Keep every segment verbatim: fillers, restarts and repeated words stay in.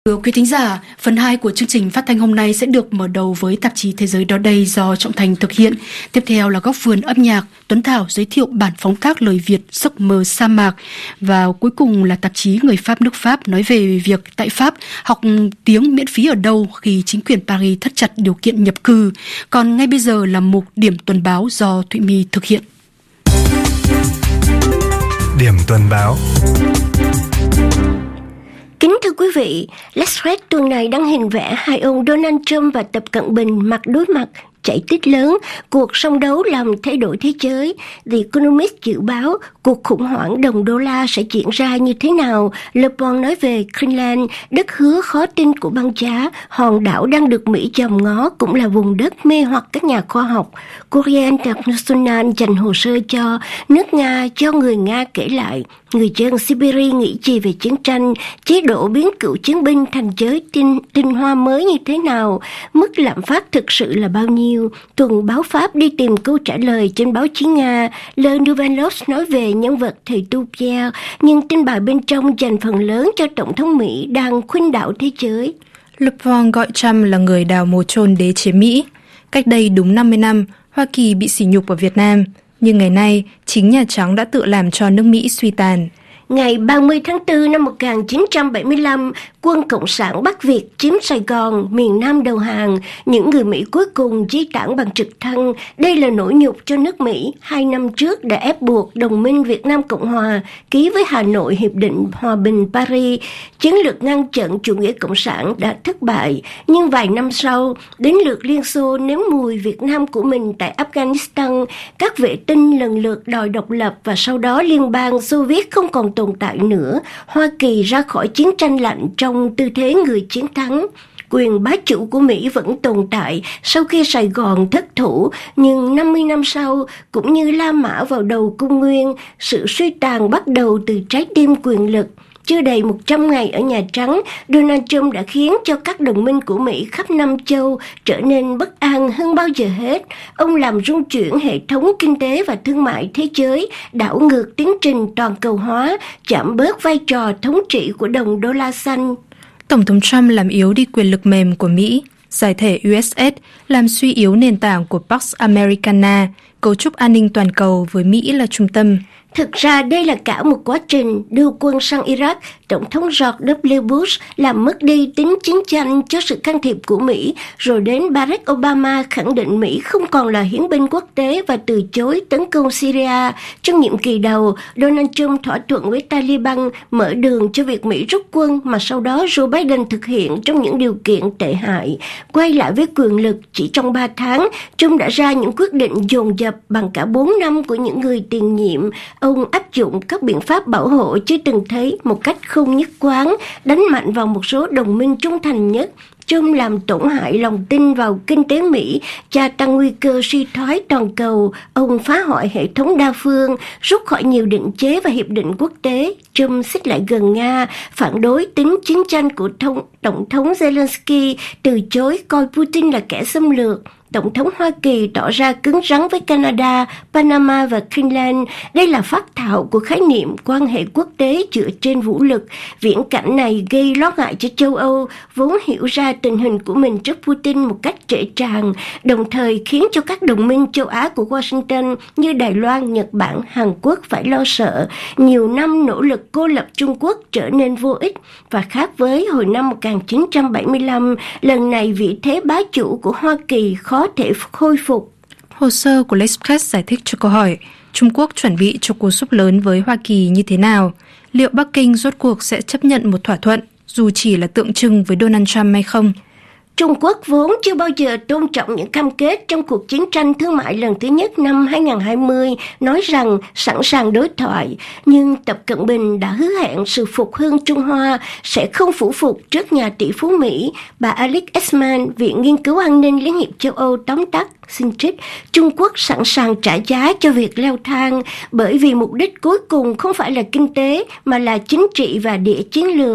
Thưa quý thính giả, phần hai của chương trình phát thanh hôm nay sẽ được mở đầu với tạp chí Thế giới đó đây do Trọng Thành thực hiện. Tiếp theo là góc vườn âm nhạc, Tuấn Thảo giới thiệu bản phóng tác lời Việt Giấc mơ sa mạc. Và cuối cùng là tạp chí Người Pháp nước Pháp nói về việc tại Pháp học tiếng miễn phí ở đâu khi chính quyền Paris thắt chặt điều kiện nhập cư. Còn ngay bây giờ là mục điểm tuần báo do Thụy My thực hiện. Điểm tuần báo. Kính thưa quý vị, L'Express tuần này đăng hình vẽ hai ông Donald Trump và Tập Cận Bình mặt đối mặt, chạy tích lớn, cuộc song đấu làm thay đổi thế giới. The Economist dự báo cuộc khủng hoảng đồng đô la sẽ diễn ra như thế nào. Le Monde nói về Greenland, đất hứa khó tin của băng giá, hòn đảo đang được Mỹ dòm ngó cũng là vùng đất mê hoặc các nhà khoa học. Courrier International dành hồ sơ cho nước Nga cho người Nga kể lại. Người dân Siberia nghĩ gì về chiến tranh, chế độ biến cựu chiến binh thành giới tinh, tinh hoa mới như thế nào, mức lạm phát thực sự là bao nhiêu. Tuần báo Pháp đi tìm câu trả lời trên báo chí Nga. Le Nouvel Obs nói về nhân vật thầy Tu Pierre, nhưng tin bài bên trong dành phần lớn cho Tổng thống Mỹ đang khuynh đảo thế giới. Le Point gọi Trump là người đào mồ chôn đế chế Mỹ. Cách đây đúng năm mươi năm, Hoa Kỳ bị sỉ nhục ở Việt Nam, nhưng ngày nay chính Nhà Trắng đã tự làm cho nước Mỹ suy tàn. Ngày ba mươi tháng tư năm một nghìn chín trăm bảy mươi lăm, quân Cộng sản Bắc Việt chiếm Sài Gòn, miền Nam đầu hàng. Những người Mỹ cuối cùng di tản bằng trực thăng. Đây là nỗi nhục cho nước Mỹ. Hai năm trước đã ép buộc đồng minh Việt Nam Cộng Hòa ký với Hà Nội Hiệp định Hòa bình Paris. Chiến lược ngăn chặn chủ nghĩa Cộng sản đã thất bại. Nhưng vài năm sau, đến lượt Liên Xô nếm mùi Việt Nam của mình tại Afghanistan, các vệ tinh lần lượt đòi độc lập và sau đó Liên bang Xô Viết không còn tồn tại nữa. Hoa Kỳ ra khỏi chiến tranh lạnh trong tư thế người chiến thắng. Quyền bá chủ của Mỹ vẫn tồn tại sau khi Sài Gòn thất thủ, nhưng năm mươi năm sau, cũng như La Mã vào đầu Công nguyên, sự suy tàn bắt đầu từ trái tim quyền lực. Chưa đầy một trăm ngày ở Nhà Trắng, Donald Trump đã khiến cho các đồng minh của Mỹ khắp Nam châu trở nên bất an hơn bao giờ hết. Ông làm rung chuyển hệ thống kinh tế và thương mại thế giới, đảo ngược tiến trình toàn cầu hóa, giảm bớt vai trò thống trị của đồng đô la xanh. Tổng thống Trump làm yếu đi quyền lực mềm của Mỹ, giải thể u ét ét, làm suy yếu nền tảng của Pax Americana, cấu trúc an ninh toàn cầu với Mỹ là trung tâm. Thực ra đây là cả một quá trình đưa quân sang Iraq. Tổng thống George W. Bush làm mất đi tính chiến tranh cho sự can thiệp của Mỹ, rồi đến Barack Obama khẳng định Mỹ không còn là hiến binh quốc tế và từ chối tấn công Syria. Trong nhiệm kỳ đầu, Donald Trump thỏa thuận với Taliban mở đường cho việc Mỹ rút quân mà sau đó Joe Biden thực hiện trong những điều kiện tệ hại. Quay lại với quyền lực, chỉ trong ba tháng, Trump đã ra những quyết định dồn dập bằng cả bốn năm của những người tiền nhiệm. Ông áp dụng các biện pháp bảo hộ chưa từng thấy một cách không nhất quán, đánh mạnh vào một số đồng minh trung thành nhất. Trump làm tổn hại lòng tin vào kinh tế Mỹ, gia tăng nguy cơ suy thoái toàn cầu. Ông phá hoại hệ thống đa phương, rút khỏi nhiều định chế và hiệp định quốc tế. Trump xích lại gần Nga, phản đối tính chiến tranh của thông, Tổng thống Zelensky, từ chối coi Putin là kẻ xâm lược. Tổng thống Hoa Kỳ tỏ ra cứng rắn với Canada, Panama và Greenland. Đây là phác thảo của khái niệm quan hệ quốc tế dựa trên vũ lực. Viễn cảnh này gây lo ngại cho châu Âu, vốn hiểu ra tình hình của mình trước Putin một cách trễ tràn, đồng thời khiến cho các đồng minh châu Á của Washington như Đài Loan, Nhật Bản, Hàn Quốc phải lo sợ. Nhiều năm nỗ lực cô lập Trung Quốc trở nên vô ích, và khác với hồi năm một nghìn chín trăm bảy mươi lăm, lần này vị thế bá chủ của Hoa Kỳ khó có thể khôi phục. Hồ sơ của L'Express giải thích cho câu hỏi Trung Quốc chuẩn bị cho cú súp lớn với Hoa Kỳ như thế nào? Liệu Bắc Kinh rốt cuộc sẽ chấp nhận một thỏa thuận dù chỉ là tượng trưng với Donald Trump hay không? Trung Quốc vốn chưa bao giờ tôn trọng những cam kết trong cuộc chiến tranh thương mại lần thứ nhất năm hai không hai không, nói rằng sẵn sàng đối thoại, nhưng Tập Cận Bình đã hứa hẹn sự phục hưng Trung Hoa sẽ không phủ phục trước nhà tỷ phú Mỹ. Bà Alex Esman, Viện Nghiên cứu An ninh Liên hiệp châu Âu tóm tắt, xin trích, Trung Quốc sẵn sàng trả giá cho việc leo thang, bởi vì mục đích cuối cùng không phải là kinh tế mà là chính trị và địa chiến lược.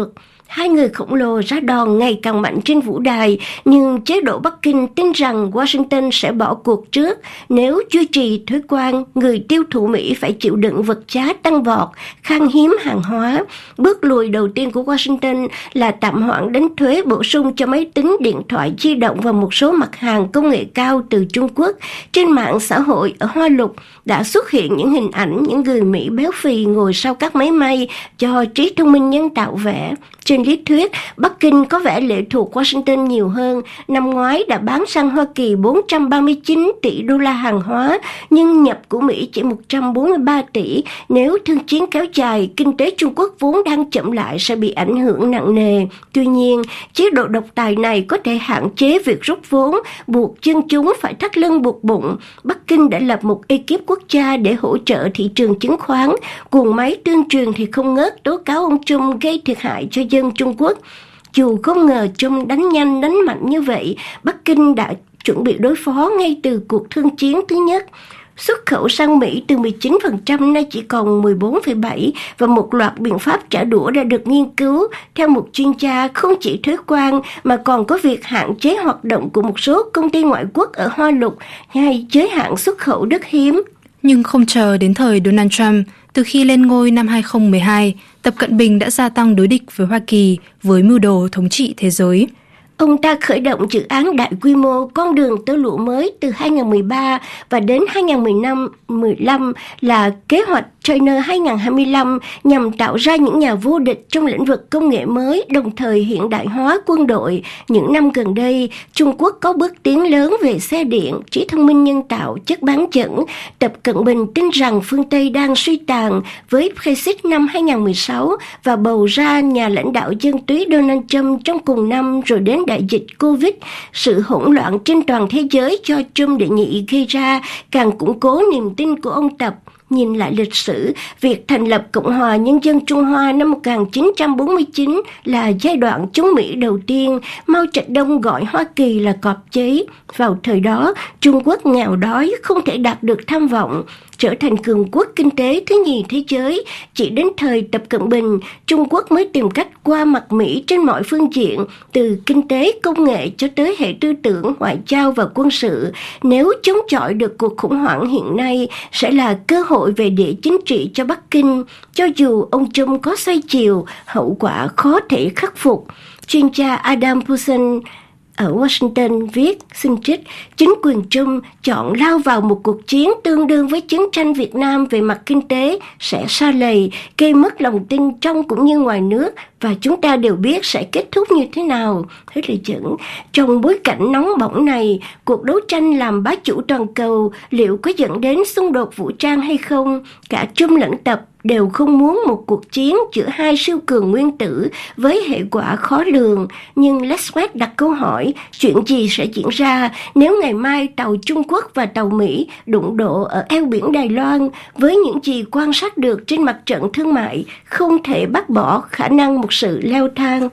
Hai người khổng lồ ra đòn ngày càng mạnh trên vũ đài, nhưng chế độ Bắc Kinh tin rằng Washington sẽ bỏ cuộc trước nếu duy trì thuế quan người tiêu thụ Mỹ phải chịu đựng vật giá tăng vọt, khan hiếm hàng hóa. Bước lùi đầu tiên của Washington là tạm hoãn đánh thuế bổ sung cho máy tính, điện thoại di động và một số mặt hàng công nghệ cao từ Trung Quốc. Trên mạng xã hội ở Hoa Lục đã xuất hiện những hình ảnh những người Mỹ béo phì ngồi sau các máy may do trí thông minh nhân tạo vẽ. Trên lý thuyết, Bắc Kinh có vẻ lệ thuộc Washington nhiều hơn. Năm ngoái đã bán sang Hoa Kỳ bốn trăm ba mươi chín tỷ đô la hàng hóa, nhưng nhập của Mỹ chỉ một trăm bốn mươi ba tỷ. Nếu thương chiến kéo dài, kinh tế Trung Quốc vốn đang chậm lại sẽ bị ảnh hưởng nặng nề. Tuy nhiên, chế độ độc tài này có thể hạn chế việc rút vốn, buộc dân chúng phải thắt lưng buộc bụng. Bắc Kinh đã lập một ekip quốc gia để hỗ trợ thị trường chứng khoán. Guồng máy tuyên truyền thì không ngớt tố cáo ông Trump gây thiệt hại cho dân Trung Quốc. Dù không ngờ Trump đánh nhanh đánh mạnh như vậy, Bắc Kinh đã chuẩn bị đối phó ngay từ cuộc thương chiến thứ nhất. Xuất khẩu sang Mỹ từ mười chín phần trăm nay chỉ còn mười bốn phẩy bảy phần trăm và một loạt biện pháp trả đũa đã được nghiên cứu. Theo một chuyên gia, không chỉ thuế quan mà còn có việc hạn chế hoạt động của một số công ty ngoại quốc ở Hoa Lục hay giới hạn xuất khẩu đất hiếm. Nhưng không chờ đến thời Donald Trump, từ khi lên ngôi năm hai không một hai, Tập Cận Bình đã gia tăng đối địch với Hoa Kỳ với mưu đồ thống trị thế giới. Ông ta khởi động dự án đại quy mô con đường tơ lụa mới từ hai không một ba và đến hai không một lăm là kế hoạch China hai không hai lăm nhằm tạo ra những nhà vô địch trong lĩnh vực công nghệ mới, đồng thời hiện đại hóa quân đội. Những năm gần đây, Trung Quốc có bước tiến lớn về xe điện, trí thông minh nhân tạo, chất bán dẫn. Tập Cận Bình tin rằng phương Tây đang suy tàn với Brexit năm hai không một sáu và bầu ra nhà lãnh đạo dân túy Donald Trump trong cùng năm, rồi đến đại dịch Covid. Sự hỗn loạn trên toàn thế giới do Trump đệ nhị gây ra càng củng cố niềm tin của ông Tập. Nhìn lại lịch sử, việc thành lập Cộng hòa Nhân dân Trung Hoa năm một nghìn chín trăm bốn mươi chín là giai đoạn chống Mỹ đầu tiên. Mao Trạch Đông gọi Hoa Kỳ là cọp cháy. Vào thời đó, Trung Quốc nghèo đói, không thể đạt được tham vọng, trở thành cường quốc kinh tế thứ nhì thế giới. Chỉ đến thời Tập Cận Bình, Trung Quốc mới tìm cách qua mặt Mỹ trên mọi phương diện, từ kinh tế, công nghệ cho tới hệ tư tưởng, ngoại giao và quân sự. Nếu chống chọi được cuộc khủng hoảng hiện nay, sẽ là cơ hội về địa chính trị cho Bắc Kinh. Cho dù ông Trump có xoay chiều, hậu quả khó thể khắc phục. Chuyên gia Adam Poulsen ở Washington viết, xin trích, chính quyền Trump chọn lao vào một cuộc chiến tương đương với chiến tranh Việt Nam về mặt kinh tế sẽ sa lầy, gây mất lòng tin trong cũng như ngoài nước, và chúng ta đều biết sẽ kết thúc như thế nào. Hết lời dẫn. Trong bối cảnh nóng bỏng này, cuộc đấu tranh làm bá chủ toàn cầu liệu có dẫn đến xung đột vũ trang hay không? Cả Trump lẫn Tập đều không muốn một cuộc chiến giữa hai siêu cường nguyên tử với hệ quả khó lường. Nhưng Lex West đặt câu hỏi, chuyện gì sẽ diễn ra nếu ngày mai tàu Trung Quốc và tàu Mỹ đụng độ ở eo biển Đài Loan? Với những gì quan sát được trên mặt trận thương mại, không thể bác bỏ khả năng một sự leo thang.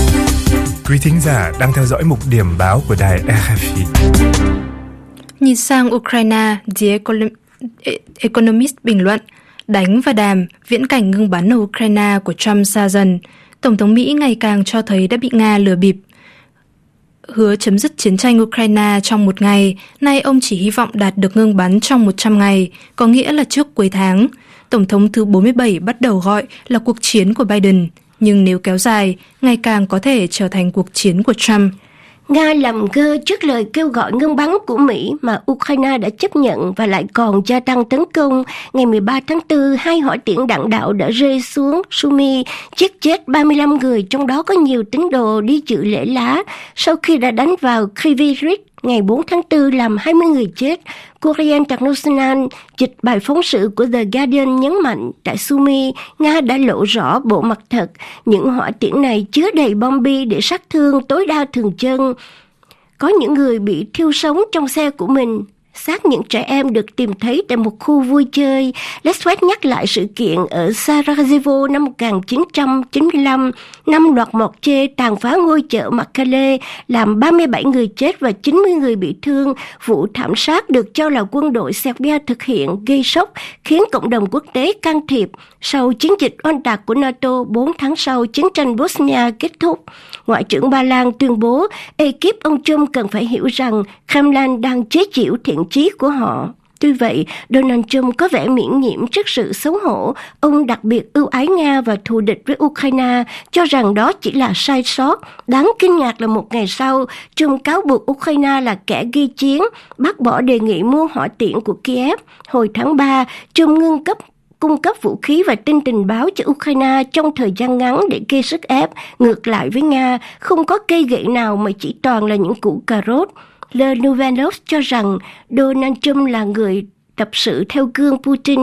Quý thính giả đang theo dõi mục điểm báo của đài rờ ép i. Nhìn sang Ukraine, The Economist bình luận, đánh và đàm, viễn cảnh ngừng bắn ở Ukraine của Trump xa dần. Tổng thống Mỹ ngày càng cho thấy đã bị Nga lừa bịp. Hứa chấm dứt chiến tranh Ukraine trong một ngày, nay ông chỉ hy vọng đạt được ngừng bắn trong một trăm ngày, có nghĩa là trước cuối tháng. Tổng thống thứ bốn mươi bảy bắt đầu gọi là cuộc chiến của Biden, nhưng nếu kéo dài, ngày càng có thể trở thành cuộc chiến của Trump. Nga làm ngơ trước lời kêu gọi ngưng bắn của Mỹ mà Ukraine đã chấp nhận và lại còn gia tăng tấn công. Ngày mười ba tháng tư, hai hỏa tiễn đạn đạo đã rơi xuống Sumy, giết chết ba mươi lăm người, trong đó có nhiều tín đồ đi dự lễ lá. Sau khi đã đánh vào Kryvyi Rih, ngày bốn tháng tư làm hai mươi người chết. Korea International dịch bài phóng sự của The Guardian nhấn mạnh tại Sumy, Nga đã lộ rõ bộ mặt thật. Những hỏa tiễn này chứa đầy bom bi để sát thương tối đa thường chân. Có những người bị thiêu sống trong xe của mình. Xác những trẻ em được tìm thấy tại một khu vui chơi. Lex West nhắc lại sự kiện ở Sarajevo năm một nghìn chín trăm chín mươi lăm. năm loạt mortier tàn phá ngôi chợ Mekelle, làm ba mươi bảy người chết và chín mươi người bị thương. Vụ thảm sát được cho là quân đội Serbia thực hiện, gây sốc, khiến cộng đồng quốc tế can thiệp. Sau chiến dịch oanh tạc của NATO bốn tháng sau chiến tranh Bosnia kết thúc, Ngoại trưởng Ba Lan tuyên bố ekip ông Trump cần phải hiểu rằng Kremlin đang chế giễu thiện chí của họ. Tuy vậy, Donald Trump có vẻ miễn nhiễm trước sự xấu hổ. Ông đặc biệt ưu ái Nga và thù địch với Ukraine, cho rằng đó chỉ là sai sót. Đáng kinh ngạc là một ngày sau, Trump cáo buộc Ukraine là kẻ gây chiến, bác bỏ đề nghị mua hỏa tiễn của Kiev. Hồi tháng ba, Trump ngưng cấp cung cấp vũ khí và tin tình báo cho Ukraine trong thời gian ngắn để gây sức ép. Ngược lại với Nga, không có cây gậy nào mà chỉ toàn là những củ cà rốt. Le Nouvel Obs cho rằng Donald Trump là người tập sự theo gương Putin.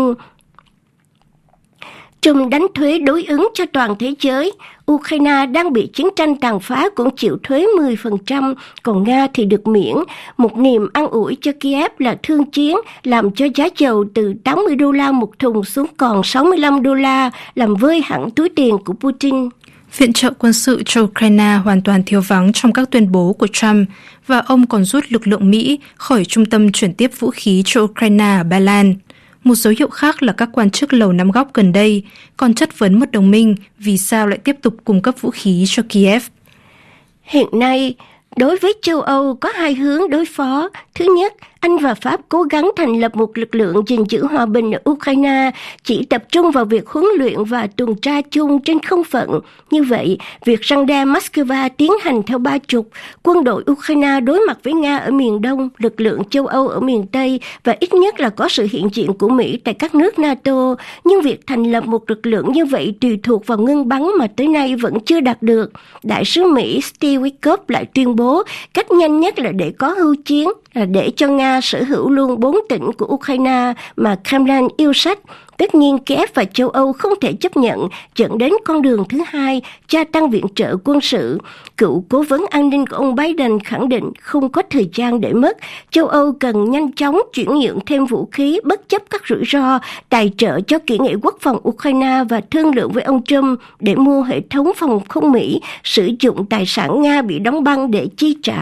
Trump đánh thuế đối ứng cho toàn thế giới. Ukraine đang bị chiến tranh tàn phá cũng chịu thuế mười phần trăm, còn Nga thì được miễn. Một niềm an ủi cho Kiev là thương chiến, làm cho giá dầu từ tám mươi đô la một thùng xuống còn sáu mươi lăm đô la, làm vơi hẳn túi tiền của Putin. Viện trợ quân sự cho Ukraine hoàn toàn thiếu vắng trong các tuyên bố của Trump, và ông còn rút lực lượng Mỹ khỏi trung tâm chuyển tiếp vũ khí cho Ukraine ở Ba Lan. Một dấu hiệu khác là các quan chức Lầu Năm Góc gần đây còn chất vấn một đồng minh vì sao lại tiếp tục cung cấp vũ khí cho Kiev. Hiện nay, đối với châu Âu có hai hướng đối phó. Thứ nhất, Anh và Pháp cố gắng thành lập một lực lượng gìn giữ hòa bình ở Ukraine, chỉ tập trung vào việc huấn luyện và tuần tra chung trên không phận. Như vậy, việc răn đe Moscow tiến hành theo ba trục: quân đội Ukraine đối mặt với Nga ở miền Đông, lực lượng châu Âu ở miền Tây, và ít nhất là có sự hiện diện của Mỹ tại các nước NATO. Nhưng việc thành lập một lực lượng như vậy tùy thuộc vào ngưng bắn mà tới nay vẫn chưa đạt được. Đại sứ Mỹ Steve Witkoff lại tuyên bố cách nhanh nhất là để có hưu chiến, là để cho Nga sở hữu luôn bốn tỉnh của Ukraine mà Kremlin yêu sách. Tất nhiên Kiev và châu Âu không thể chấp nhận, dẫn đến con đường thứ hai, gia tăng viện trợ quân sự. Cựu cố vấn an ninh của ông Biden khẳng định không có thời gian để mất. Châu Âu cần nhanh chóng chuyển nhượng thêm vũ khí bất chấp các rủi ro, tài trợ cho kỹ nghệ quốc phòng Ukraine và thương lượng với ông Trump để mua hệ thống phòng không Mỹ, sử dụng tài sản Nga bị đóng băng để chi trả.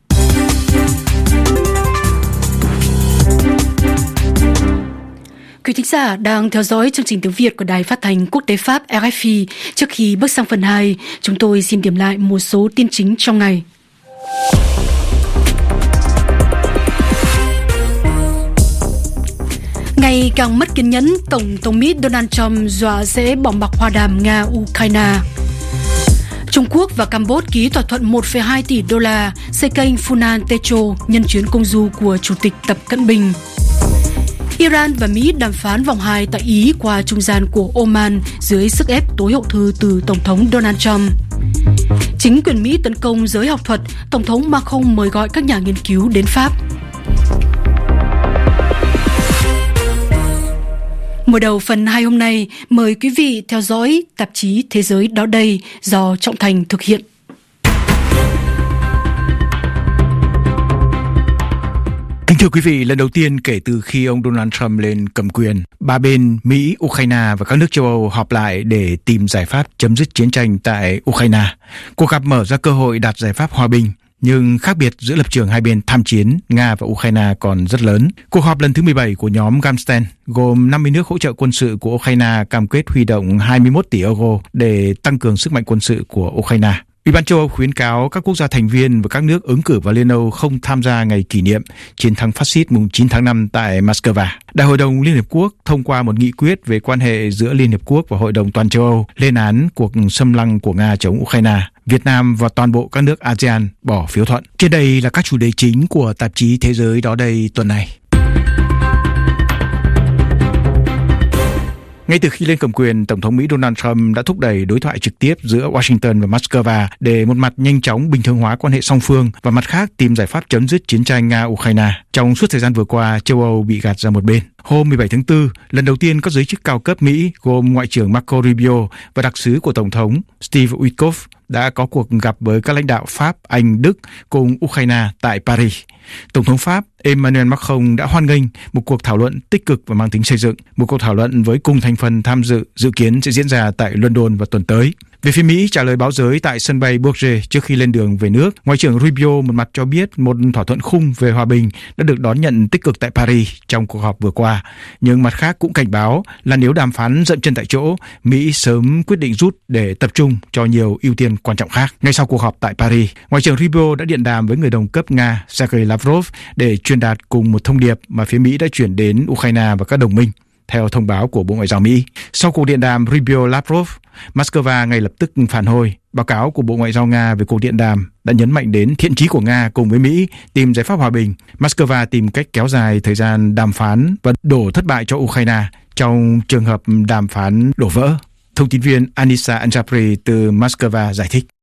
Quý thính giả đang theo dõi chương trình tiếng Việt của Đài Phát thanh Quốc tế Pháp R F I. Trước khi bước sang phần hai, chúng tôi xin điểm lại một số tin chính trong ngày. Ngày càng mất kiên nhẫn, Tổng thống Mỹ Donald Trump dọa sẽ bỏ mặc hòa đàm Nga-Ukraine. Trung Quốc và Campuchia ký thỏa thuận một phẩy hai tỷ đô la xây kênh Funan Techo nhân chuyến công du của Chủ tịch Tập Cận Bình. Iran và Mỹ đàm phán vòng hai tại Ý qua trung gian của Oman dưới sức ép tối hậu thư từ Tổng thống Donald Trump. Chính quyền Mỹ tấn công giới học thuật, Tổng thống Macron mời gọi các nhà nghiên cứu đến Pháp. Mở đầu phần hai hôm nay, mời quý vị theo dõi tạp chí Thế giới đó đây do Trọng Thành thực hiện. Kính thưa quý vị, lần đầu tiên kể từ khi ông Donald Trump lên cầm quyền, ba bên Mỹ, Ukraine và các nước châu Âu họp lại để tìm giải pháp chấm dứt chiến tranh tại Ukraine. Cuộc gặp mở ra cơ hội đạt giải pháp hòa bình, nhưng khác biệt giữa lập trường hai bên tham chiến Nga và Ukraine còn rất lớn. Cuộc họp lần thứ mười bảy của nhóm Ramstein gồm năm mươi nước hỗ trợ quân sự của Ukraine cam kết huy động hai mươi mốt tỷ euro để tăng cường sức mạnh quân sự của Ukraine. Ủy ban châu Âu khuyến cáo các quốc gia thành viên và các nước ứng cử vào Liên Âu không tham gia ngày kỷ niệm chiến thắng phát xít mùng chín tháng năm tại Moscow. Đại hội đồng Liên Hợp Quốc thông qua một nghị quyết về quan hệ giữa Liên Hợp Quốc và Hội đồng Toàn châu Âu lên án cuộc xâm lăng của Nga chống Ukraine. Việt Nam và toàn bộ các nước a sê an bỏ phiếu thuận. Trên đây là các chủ đề chính của tạp chí Thế giới đó đây tuần này. Ngay từ khi lên cầm quyền, Tổng thống Mỹ Donald Trump đã thúc đẩy đối thoại trực tiếp giữa Washington và Moscow để một mặt nhanh chóng bình thường hóa quan hệ song phương và mặt khác tìm giải pháp chấm dứt chiến tranh Nga-Ukraine. Trong suốt thời gian vừa qua, châu Âu bị gạt ra một bên. Hôm mười bảy tháng tư, lần đầu tiên các giới chức cao cấp Mỹ gồm Ngoại trưởng Marco Rubio và đặc sứ của Tổng thống Steve Witkoff đã có cuộc gặp với các lãnh đạo Pháp, Anh, Đức cùng Ukraine tại Paris. Tổng thống Pháp Emmanuel Macron đã hoan nghênh một cuộc thảo luận tích cực và mang tính xây dựng. Một cuộc thảo luận với cùng thành phần tham dự dự kiến sẽ diễn ra tại London vào tuần tới. Về phía Mỹ, trả lời báo giới tại sân bay Bourget trước khi lên đường về nước, Ngoại trưởng Rubio một mặt cho biết một thỏa thuận khung về hòa bình đã được đón nhận tích cực tại Paris trong cuộc họp vừa qua, nhưng mặt khác cũng cảnh báo là nếu đàm phán dậm chân tại chỗ, Mỹ sớm quyết định rút để tập trung cho nhiều ưu tiên quan trọng khác. Ngay sau cuộc họp tại Paris, Ngoại trưởng Rubio đã điện đàm với người đồng cấp Nga Sergei Lavrov để truyền đạt cùng một thông điệp mà phía Mỹ đã chuyển đến Ukraine và các đồng minh, theo thông báo của Bộ Ngoại giao Mỹ. Sau cuộc điện đàm Rubio-Lavrov, Moscow ngay lập tức phản hồi. Báo cáo của Bộ Ngoại giao Nga về cuộc điện đàm đã nhấn mạnh đến thiện chí của Nga cùng với Mỹ tìm giải pháp hòa bình. Moscow tìm cách kéo dài thời gian đàm phán và đổ thất bại cho Ukraine trong trường hợp đàm phán đổ vỡ. Thông tin viên Anissa Anjapri từ Moscow giải thích.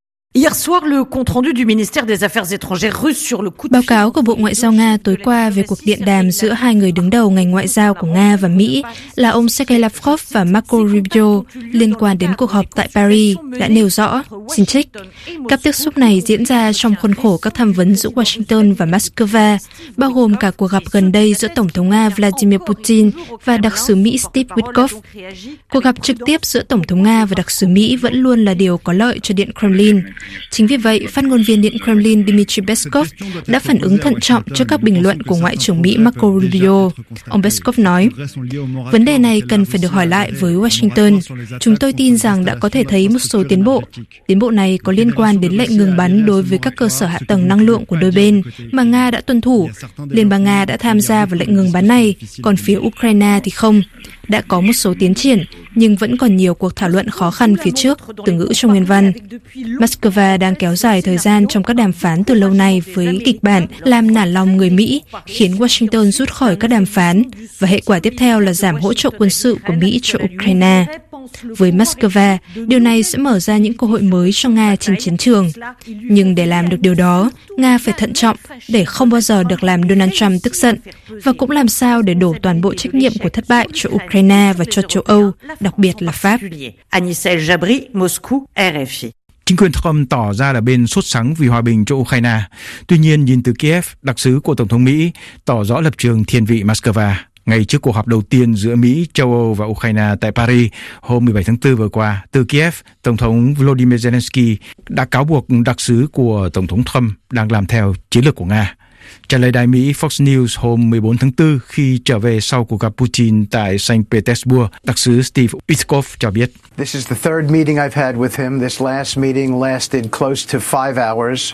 Báo cáo của Bộ Ngoại giao Nga tối qua về cuộc điện đàm giữa hai người đứng đầu ngành ngoại giao của Nga và Mỹ là ông Sergei Lavrov và Marco Rubio liên quan đến cuộc họp tại Paris đã nêu rõ, xin trích, các tiếp xúc này diễn ra trong khuôn khổ các tham vấn giữa Washington và Moscow, bao gồm cả cuộc gặp gần đây giữa Tổng thống Nga Vladimir Putin và đặc sứ Mỹ Steve Witkoff. Cuộc gặp trực tiếp giữa Tổng thống Nga và đặc sứ Mỹ vẫn luôn là điều có lợi cho Điện Kremlin. Chính vì vậy, phát ngôn viên Điện Kremlin Dmitry Peskov đã phản ứng thận trọng trước các bình luận của Ngoại trưởng Mỹ Marco Rubio. Ông Peskov nói, vấn đề này cần phải được hỏi lại với Washington. Chúng tôi tin rằng đã có thể thấy một số tiến bộ. Tiến bộ này có liên quan đến lệnh ngừng bắn đối với các cơ sở hạ tầng năng lượng của đôi bên mà Nga đã tuân thủ. Liên bang Nga đã tham gia vào lệnh ngừng bắn này, còn phía Ukraine thì không. Đã có một số tiến triển, nhưng vẫn còn nhiều cuộc thảo luận khó khăn phía trước, từ ngữ trong nguyên văn. Moscow đang kéo dài thời gian trong các đàm phán từ lâu nay với kịch bản làm nản lòng người Mỹ, khiến Washington rút khỏi các đàm phán, và hệ quả tiếp theo là giảm hỗ trợ quân sự của Mỹ cho Ukraine. Với Moscow, điều này sẽ mở ra những cơ hội mới cho Nga trên chiến trường. Nhưng để làm được điều đó, Nga phải thận trọng để không bao giờ được làm Donald Trump tức giận, và cũng làm sao để đổ toàn bộ trách nhiệm của thất bại cho Ukraine và cho châu Âu, đặc biệt là Pháp. Anissa Anjapri, Moscou, R F I. Chính quyền Trump tỏ ra là bên sốt sắng vì hòa bình cho Ukraine. Tuy nhiên, nhìn từ Kiev, đặc sứ của Tổng thống Mỹ tỏ rõ lập trường thiên vị Moscow. Ngay trước cuộc họp đầu tiên giữa Mỹ, châu Âu và Ukraine tại Paris hôm mười bảy tháng tư vừa qua, từ Kiev, Tổng thống Volodymyr Zelensky đã cáo buộc đặc sứ của Tổng thống Trump đang làm theo chiến lược của Nga. Trả lời đài Mỹ Fox News hôm mười bốn tháng tư khi trở về sau cuộc gặp Putin tại Saint Petersburg, đặc sứ Steve Witkoff cho biết. This is the third meeting I've had with him. This last meeting lasted close to five hours.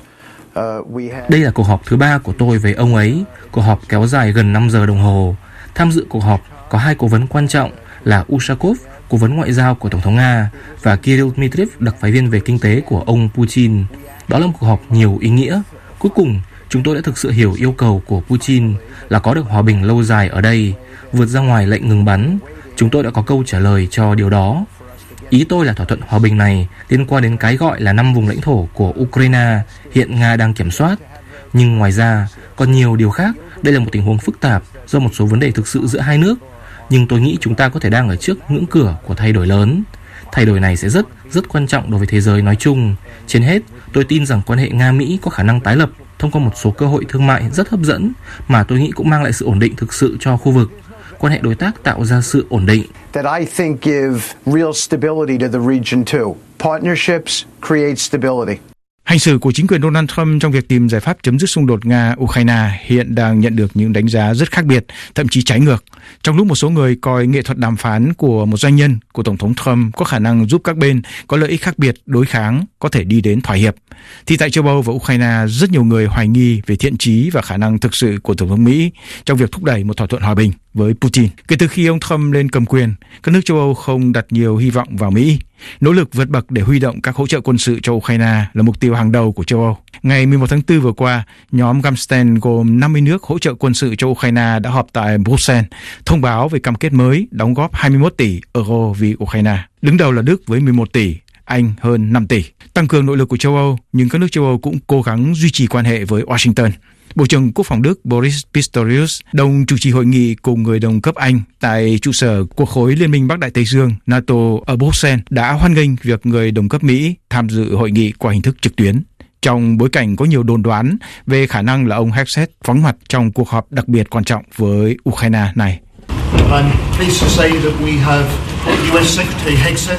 Đây là cuộc họp thứ ba của tôi với ông ấy. Cuộc họp kéo dài gần năm giờ đồng hồ. Tham dự cuộc họp có hai cố vấn quan trọng là Ushakov, cố vấn ngoại giao của Tổng thống Nga, và Kirill Dmitriev, đặc phái viên về kinh tế của ông Putin. Đó là một cuộc họp nhiều ý nghĩa. Cuối cùng, chúng tôi đã thực sự hiểu yêu cầu của Putin là có được hòa bình lâu dài ở đây, vượt ra ngoài lệnh ngừng bắn. Chúng tôi đã có câu trả lời cho điều đó. Ý tôi là thỏa thuận hòa bình này liên quan đến cái gọi là năm vùng lãnh thổ của Ukraine hiện Nga đang kiểm soát. Nhưng ngoài ra, còn nhiều điều khác. Đây là một tình huống phức tạp do một số vấn đề thực sự giữa hai nước. Nhưng tôi nghĩ chúng ta có thể đang ở trước ngưỡng cửa của thay đổi lớn. Thay đổi này sẽ rất, rất quan trọng đối với thế giới nói chung. Trên hết, tôi tin rằng quan hệ Nga-Mỹ có khả năng tái lập thông qua một số cơ hội thương mại rất hấp dẫn mà tôi nghĩ cũng mang lại sự ổn định thực sự cho khu vực. Quan hệ đối tác tạo ra sự ổn định. That I think give real stability to the region too. Partnerships create stability. Hành xử của chính quyền Donald Trump trong việc tìm giải pháp chấm dứt xung đột Nga-Ukraine hiện đang nhận được những đánh giá rất khác biệt, thậm chí trái ngược. Trong lúc một số người coi nghệ thuật đàm phán của một doanh nhân của Tổng thống Trump có khả năng giúp các bên có lợi ích khác biệt đối kháng có thể đi đến thỏa hiệp, thì tại châu Âu và Ukraine rất nhiều người hoài nghi về thiện chí và khả năng thực sự của Tổng thống Mỹ trong việc thúc đẩy một thỏa thuận hòa bình với Putin. Kể từ khi ông Trump lên cầm quyền, các nước châu Âu không đặt nhiều hy vọng vào Mỹ. Nỗ lực vượt bậc để huy động các hỗ trợ quân sự cho Ukraine là mục tiêu hàng đầu của châu Âu. Ngày mười một tháng tư vừa qua, nhóm Ramstein gồm năm mươi nước hỗ trợ quân sự cho Ukraine đã họp tại Bruxelles, thông báo về cam kết mới đóng góp hai mươi mốt tỷ euro vì Ukraine. Đứng đầu là Đức với mười một tỷ, Anh hơn năm tỷ. Tăng cường nội lực của châu Âu, nhưng các nước châu Âu cũng cố gắng duy trì quan hệ với Washington. Bộ trưởng Quốc phòng Đức Boris Pistorius đồng chủ trì hội nghị cùng người đồng cấp Anh tại trụ sở của khối Liên minh Bắc Đại Tây Dương NATO ở Bruxelles đã hoan nghênh việc người đồng cấp Mỹ tham dự hội nghị qua hình thức trực tuyến. Trong bối cảnh có nhiều đồn đoán về khả năng là ông Hegseth vắng mặt trong cuộc họp đặc biệt quan trọng với Ukraine này.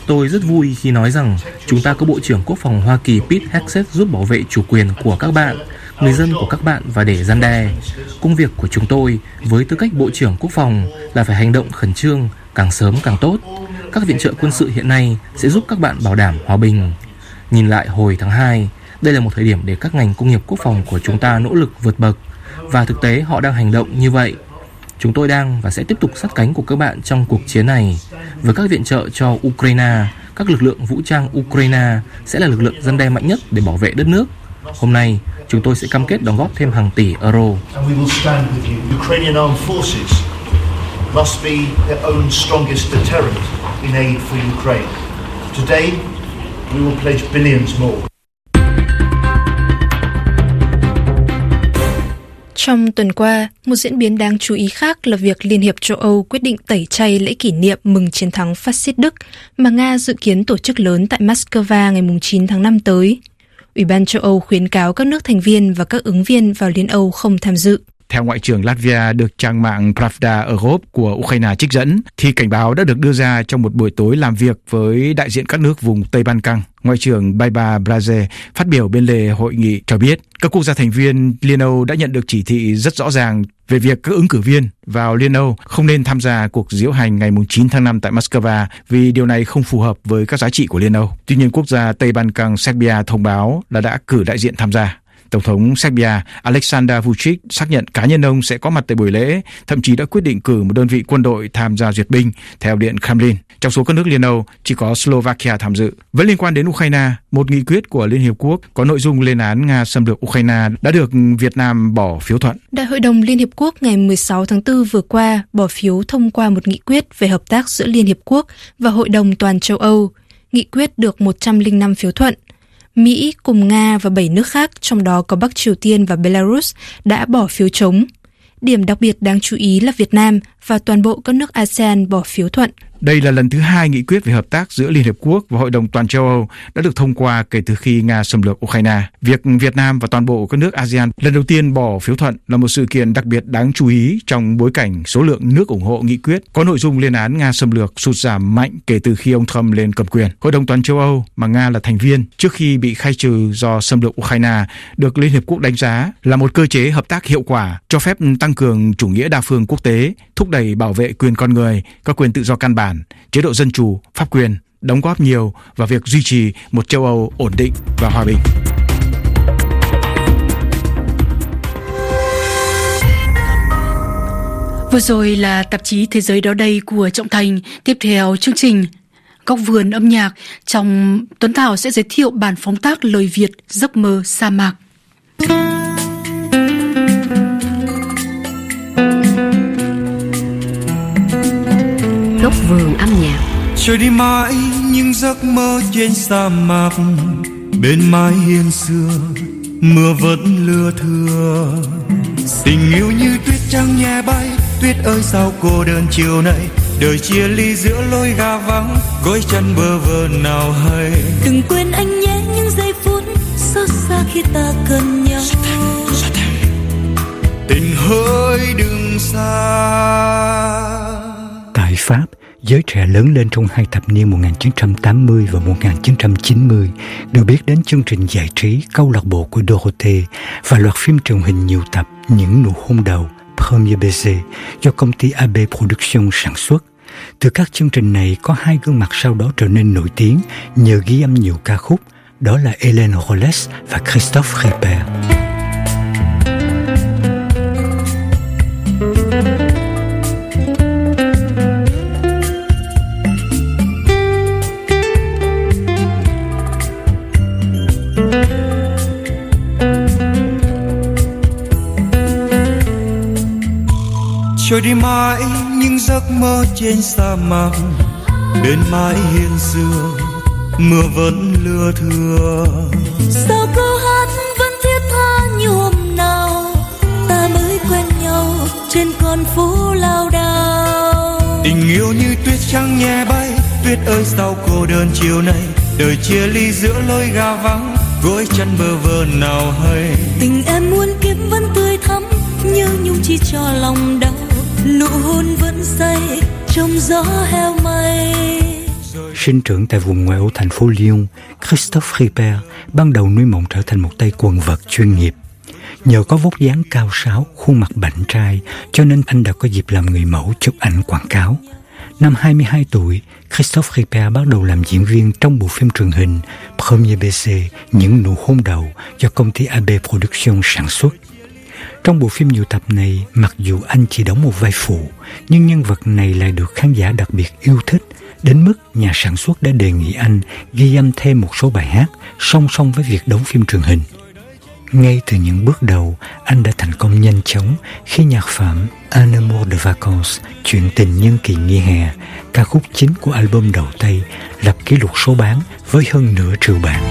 Tôi rất vui khi nói rằng chúng ta có Bộ trưởng Quốc phòng Hoa Kỳ Pete Hegseth giúp bảo vệ chủ quyền của các bạn, người dân của các bạn và để răn đe. Công việc của chúng tôi với tư cách Bộ trưởng Quốc phòng là phải hành động khẩn trương, càng sớm càng tốt. Các viện trợ quân sự hiện nay sẽ giúp các bạn bảo đảm hòa bình. Nhìn lại hồi tháng hai, đây là một thời điểm để các ngành công nghiệp quốc phòng của chúng ta nỗ lực vượt bậc, và thực tế họ đang hành động như vậy. Chúng tôi đang và sẽ tiếp tục sát cánh của các bạn trong cuộc chiến này. Với các viện trợ cho Ukraine, các lực lượng vũ trang Ukraine sẽ là lực lượng răn đe mạnh nhất để bảo vệ đất nước. Hôm nay, chúng tôi sẽ cam kết đóng góp thêm hàng tỷ euro. Must be their own strongest deterrent in aid for Ukraine. Today, we will pledge billions more. Trong tuần qua, một diễn biến đáng chú ý khác là việc Liên hiệp châu Âu quyết định tẩy chay lễ kỷ niệm mừng chiến thắng phát xít Đức mà Nga dự kiến tổ chức lớn tại Moscow ngày chín tháng năm tới. Ủy ban châu Âu khuyến cáo các nước thành viên và các ứng viên vào Liên Âu không tham dự. Theo Ngoại trưởng Latvia được trang mạng Pravda Europe của Ukraine trích dẫn, thì cảnh báo đã được đưa ra trong một buổi tối làm việc với đại diện các nước vùng Tây Ban Căng. Ngoại trưởng Baiba Braze phát biểu bên lề hội nghị cho biết các quốc gia thành viên Liên Âu đã nhận được chỉ thị rất rõ ràng về việc các ứng cử viên vào Liên Âu không nên tham gia cuộc diễu hành ngày chín tháng năm tại Moscow vì điều này không phù hợp với các giá trị của Liên Âu. Tuy nhiên, quốc gia Tây Ban Căng Serbia thông báo là đã cử đại diện tham gia. Tổng thống Serbia Aleksandar Vučić xác nhận cá nhân ông sẽ có mặt tại buổi lễ, thậm chí đã quyết định cử một đơn vị quân đội tham gia duyệt binh, theo Điện Kremlin. Trong số các nước Liên Âu, chỉ có Slovakia tham dự. Vẫn liên quan đến Ukraine, một nghị quyết của Liên Hiệp Quốc có nội dung lên án Nga xâm lược Ukraine đã được Việt Nam bỏ phiếu thuận. Đại hội đồng Liên Hiệp Quốc ngày mười sáu tháng tư vừa qua bỏ phiếu thông qua một nghị quyết về hợp tác giữa Liên Hiệp Quốc và Hội đồng Toàn châu Âu. Nghị quyết được một trăm lẻ năm phiếu thuận. Mỹ cùng Nga và bảy nước khác, trong đó có Bắc Triều Tiên và Belarus, đã bỏ phiếu chống. Điểm đặc biệt đáng chú ý là Việt Nam và toàn bộ các nước a sê an bỏ phiếu thuận. Đây là lần thứ hai nghị quyết về hợp tác giữa Liên Hiệp Quốc và Hội đồng Toàn châu Âu đã được thông qua kể từ khi Nga xâm lược Ukraine. Việc Việt Nam và toàn bộ các nước a sê an lần đầu tiên bỏ phiếu thuận là một sự kiện đặc biệt đáng chú ý trong bối cảnh số lượng nước ủng hộ nghị quyết có nội dung lên án Nga xâm lược sụt giảm mạnh kể từ khi ông Trump lên cầm quyền. Hội đồng Toàn châu Âu mà Nga là thành viên trước khi bị khai trừ do xâm lược Ukraine được Liên Hiệp Quốc đánh giá là một cơ chế hợp tác hiệu quả, cho phép tăng cường chủ nghĩa đa phương quốc tế, thúc đẩy bảo vệ quyền con người, các quyền tự do căn bản, chế độ dân chủ, pháp quyền, đóng góp nhiều vào việc duy trì một châu Âu ổn định và hòa bình. Vừa rồi là tạp chí Thế giới đó đây của Trọng Thành. Tiếp theo chương trình Góc vườn âm nhạc, trong Tuấn Thảo sẽ giới thiệu bản phóng tác lời Việt Giấc mơ sa mạc. Góc vườn âm nhạc. Trôi đi mãi những giấc mơ trên sa mạc, bên mái hiên xưa mưa vẫn lưa thưa. Tình yêu như tuyết trắng nhẹ bay, tuyết ơi sao cô đơn chiều nay, đời chia ly giữa lối ga vắng, gối chân bơ vơ nào hay. Đừng quên anh nhé những giây phút xót xa khi ta cần nhau. Tình hỡi đừng xa. Tại Pháp, giới trẻ lớn lên trong hai thập niên một nghìn chín trăm tám mươi và một nghìn chín trăm chín mươi được biết đến chương trình giải trí Câu lạc bộ của Dorothée và loạt phim truyền hình nhiều tập Những nụ hôn đầu, Premier baiser do công ty a bê Production sản xuất. Từ các chương trình này có hai gương mặt sau đó trở nên nổi tiếng nhờ ghi âm nhiều ca khúc, đó là Hélène Rollès và Christophe Ripper. Trôi đi mãi những giấc mơ trên sa mạc, bên mái hiên xưa mưa vẫn lưa thưa. Sao câu hát vẫn thiết tha như hôm nào ta mới quen nhau trên con phố lao đao. Tình yêu như tuyết trắng nhẹ bay, tuyết ơi sao cô đơn chiều nay, đời chia ly giữa lối ga vắng, gối chân bơ vơ nào hay. Tình em muôn kiếp vẫn tươi thắm, nhớ nhung chỉ cho lòng đau, nụ hôn vẫn say trong gió heo mây. Sinh trưởng tại vùng ngoại ô thành phố Lyon, Christophe Ripper ban đầu nuôi mộng trở thành một tay quần vợt chuyên nghiệp. Nhờ có vóc dáng cao sáo, khuôn mặt bảnh trai, cho nên anh đã có dịp làm người mẫu chụp ảnh quảng cáo. Năm hai mươi hai tuổi, Christophe Ripper bắt đầu làm diễn viên trong bộ phim truyền hình Premier baiser, Những nụ hôn đầu do công ty a bê Production sản xuất. Trong bộ phim nhiều tập này, mặc dù anh chỉ đóng một vai phụ, nhưng nhân vật này lại được khán giả đặc biệt yêu thích, đến mức nhà sản xuất đã đề nghị anh ghi âm thêm một số bài hát song song với việc đóng phim truyền hình. Ngay từ những bước đầu, anh đã thành công nhanh chóng khi nhạc phẩm Un amour de vacances, chuyện tình nhân kỳ nghỉ hè, ca khúc chính của album đầu tay, lập kỷ lục số bán với hơn nửa triệu bản.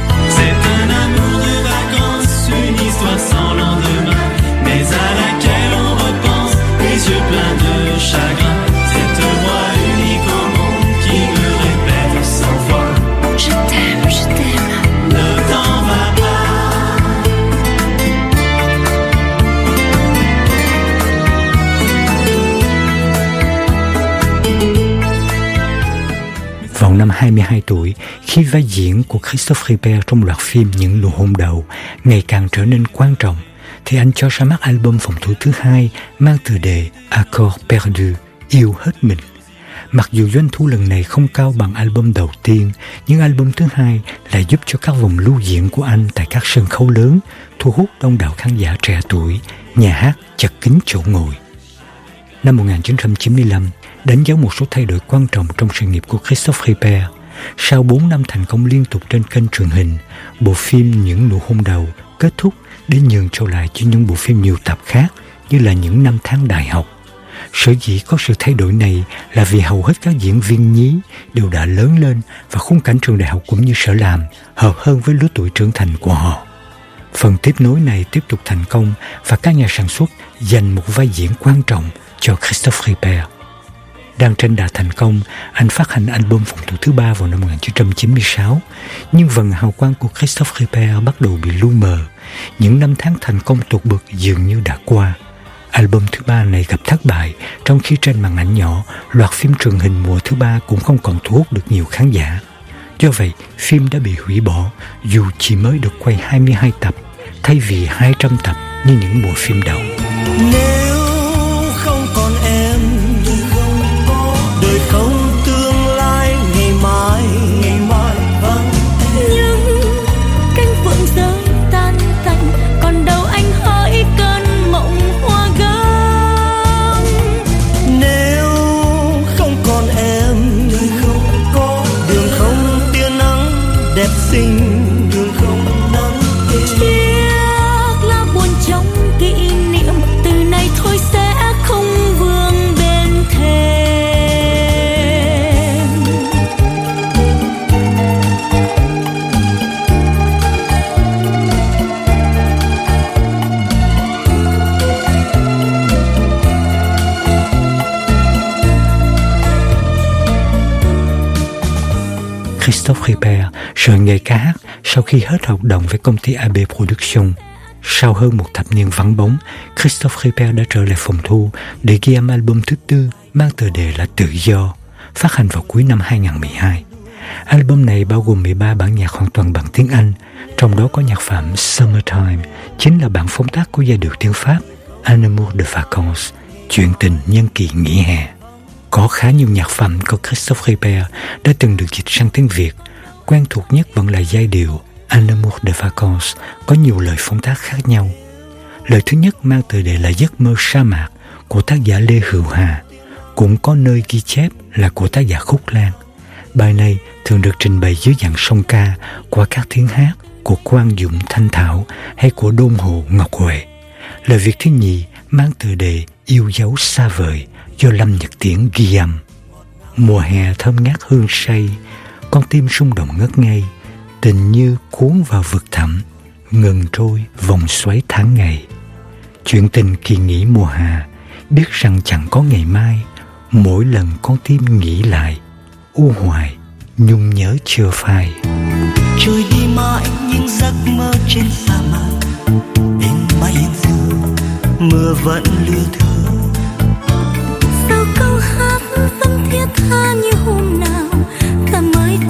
Vào năm hai mươi hai tuổi, khi vai diễn của Christophe Ripper trong loạt phim Những nụ hôn đầu ngày càng trở nên quan trọng, thì anh cho ra mắt album phòng thu thứ hai mang tựa đề Accord perdu, yêu hết mình. Mặc dù doanh thu lần này không cao bằng album đầu tiên, nhưng album thứ hai lại giúp cho các vòng lưu diễn của anh tại các sân khấu lớn thu hút đông đảo khán giả trẻ tuổi, nhà hát chật kín chỗ ngồi. Năm một nghìn chín trăm chín mươi lăm, đánh dấu một số thay đổi quan trọng trong sự nghiệp của Christophe Ripper. Sau bốn năm thành công liên tục trên kênh truyền hình, bộ phim Những nụ hôn đầu kết thúc để nhường cho lại cho những bộ phim nhiều tập khác như là Những năm tháng đại học. Sở dĩ có sự thay đổi này là vì hầu hết các diễn viên nhí đều đã lớn lên và khung cảnh trường đại học cũng như sở làm hợp hơn với lứa tuổi trưởng thành của họ. Phần tiếp nối này tiếp tục thành công và các nhà sản xuất dành một vai diễn quan trọng cho Christophe Ripper. Đang trên đà thành công, anh phát hành album phòng thu thứ ba vào năm một nghìn chín trăm chín mươi sáu, nhưng vầng hào quang của Christophe Ripper bắt đầu bị lu mờ. Những năm tháng thành công tột bực dường như đã qua. Album thứ ba này gặp thất bại, trong khi trên màn ảnh nhỏ, loạt phim truyền hình mùa thứ ba cũng không còn thu hút được nhiều khán giả. Do vậy, phim đã bị hủy bỏ, dù chỉ mới được quay hai mươi hai tập, thay vì hai trăm tập như những bộ phim đầu. Nếu không còn em, đời không tương lai ngày mai, ngày mai vắng em. Nhưng cánh phượng rơi tan tành, còn đâu anh hỡi cơn mộng hoa gấm. Nếu không còn em, đời không có đường không tia nắng đẹp xinh, đường không nắng tiếc là buồn trong kỷ niệm, từ nay thôi sẽ không vương bên thềm. Christophe Ripper rời nghề ca hát sau khi hết hợp đồng với công ty a bê Production. Sau hơn một thập niên vắng bóng, Christophe Ripper đã trở lại phòng thu để ghi âm album thứ tư mang tựa đề là Tự do, phát hành vào cuối năm hai nghìn không trăm mười hai. Album này bao gồm mười ba bản nhạc hoàn toàn bằng tiếng Anh, trong đó có nhạc phẩm Summertime, chính là bản phóng tác của giai điệu tiếng Pháp Un amour de vacances, chuyện tình nhân kỳ nghỉ hè. Có khá nhiều nhạc phẩm của Christophe Ripper đã từng được dịch sang tiếng Việt. Quen thuộc nhất vẫn là giai điệu Un amour de vacances có nhiều lời phóng tác khác nhau. Lời thứ nhất mang tựa đề là Giấc mơ sa mạc của tác giả Lê Hữu Hà, cũng có nơi ghi chép là của tác giả Khúc Lan. Bài này thường được trình bày dưới dạng song ca qua các tiếng hát của Quang Dũng Thanh Thảo hay của Đôn Hồ Ngọc Huệ. Lời Việt thứ nhì mang tựa đề Yêu dấu xa vời do Lâm Nhật Tiễn ghi âm. Mùa hè thơm ngát hương say, con tim rung động ngất ngây, tình như cuốn vào vực thẳm, ngừng trôi vòng xoáy tháng ngày. Chuyện tình kỳ nghỉ mùa hạ, biết rằng chẳng có ngày mai, mỗi lần con tim nghĩ lại, u hoài, nhung nhớ chưa phai. Trôi đi mãi những giấc mơ trên sa mạc, bên mây dương mưa vẫn lưa thưa. Sao câu hát vẫn thiết tha như hôm nào, ta mới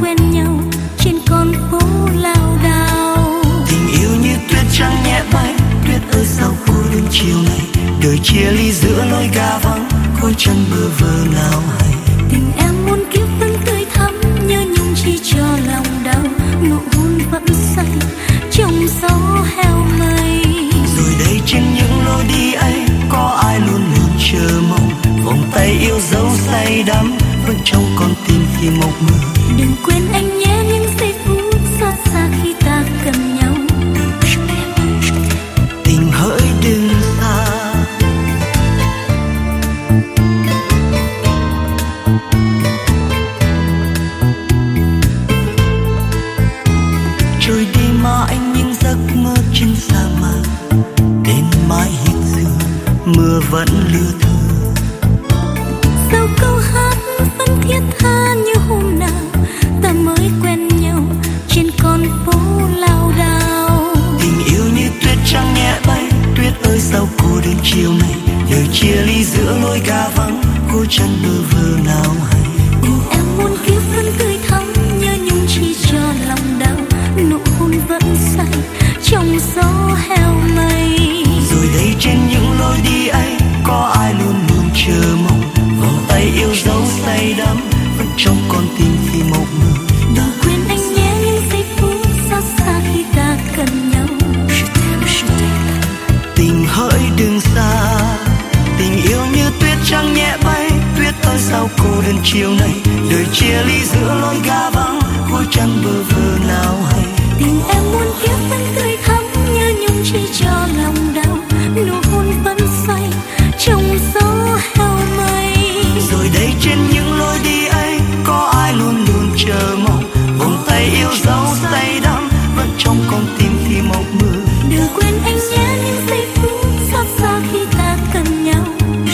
trên sa mạc, bên mái hiên xưa mưa vẫn lưa thưa. Sao câu hát vẫn thiết tha như hôm nào ta mới quen nhau trên con phố lao đao. Tình yêu như tuyết trắng nhẹ bay, tuyết ơi sao cô đến chiều này, đời chia ly giữa lối ga vắng, cô chân bơ vơ nào hay. Tình em muốn kiếp vẫn tươi thắm, nhớ nhung chỉ cho lòng đau, nụ hôn vẫn say trong gió heo mây. Rồi đây trên những lối đi ấy có ai luôn luôn chờ mong, vòng tay yêu dấu say đắm vẫn trong con tim khi mộng mơ. Đừng quên anh nhé những giây phút xót xa khi ta cần nhau. Tình hỡi đừng xa, tình yêu như tuyết trắng nhẹ bay, tuyết ơi sao cô đơn chiều nay, đời chia ly giữa lối ga vắng, cuối chân bơ vơ nào hay. Tình em muốn kiếp vẫn tươi thắm, nhớ nhung chỉ cho lòng đau, nụ hôn vẫn say trong gió heo mây. Rồi đây trên những lối đi ấy có ai luôn luôn chờ mong, vòng tay yêu dấu say đắm vẫn trong con tim khi mộng mơ. Đừng quên anh nhé những giây phút xót xa khi ta cần nhau.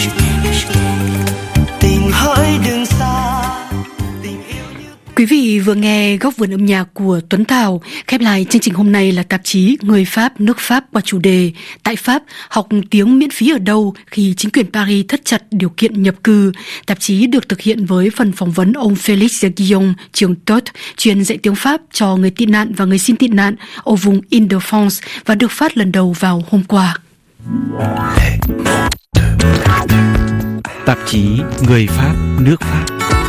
Tình hỡi đừng xa. Quý vị vừa nghe góc vườn âm nhạc của Tuấn Thảo. Khép lại chương trình hôm nay là tạp chí Người Pháp, nước Pháp qua chủ đề Tại Pháp, học tiếng miễn phí ở đâu khi chính quyền Paris thắt chặt điều kiện nhập cư. Tạp chí được thực hiện với phần phỏng vấn ông Félix Guillaume, trường Tot, chuyên dạy tiếng Pháp cho người tị nạn và người xin tị nạn ở vùng Île-de-France và được phát lần đầu vào hôm qua. Tạp chí Người Pháp, nước Pháp.